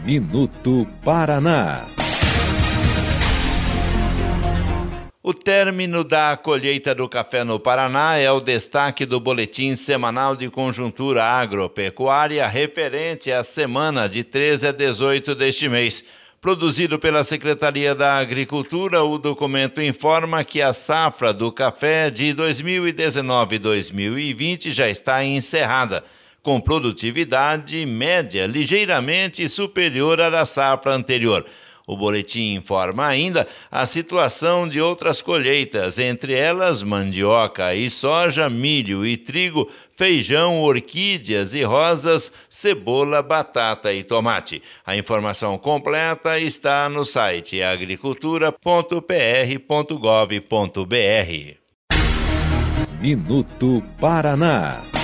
Minuto Paraná. O término da colheita do café no Paraná é o destaque do Boletim Semanal de Conjuntura Agropecuária referente à semana de 13 a 18 deste mês. Produzido pela Secretaria da Agricultura, o documento informa que a safra do café de 2019-2020 já está encerrada, com produtividade média ligeiramente superior à da safra anterior. O boletim informa ainda a situação de outras colheitas, entre elas mandioca e soja, milho e trigo, feijão, orquídeas e rosas, cebola, batata e tomate. A informação completa está no site agricultura.pr.gov.br. Minuto Paraná.